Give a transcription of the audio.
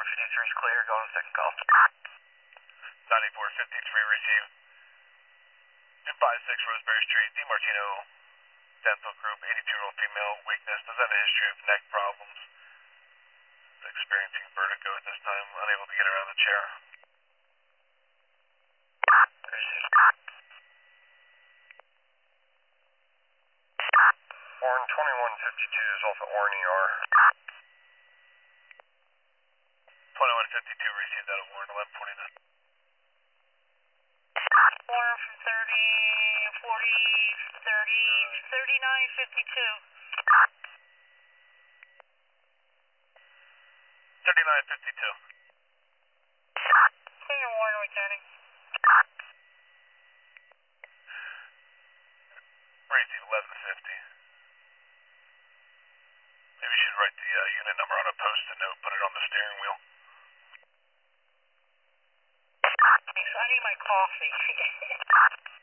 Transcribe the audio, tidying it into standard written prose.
9453 is clear, going to second call. 9453 received. 256 Roseberry Street, DiMartino Dental Group, 82-year-old female, weakness, does have a history of neck problems. Experiencing vertigo at this time, unable to get around the chair. Warren 2152 is off at Warren ER. 2152 received out of Warren, 1149. Warren from 30, 40, 30, 3952. 3952. Senior Warren returning. Received 1150. Maybe you should write the unit number on a post-it note, put it on the steering wheel. I need my coffee.